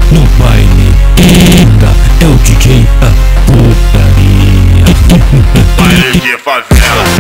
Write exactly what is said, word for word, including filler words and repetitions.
no baile. Ainda é o D J a putaria. Baile de favela.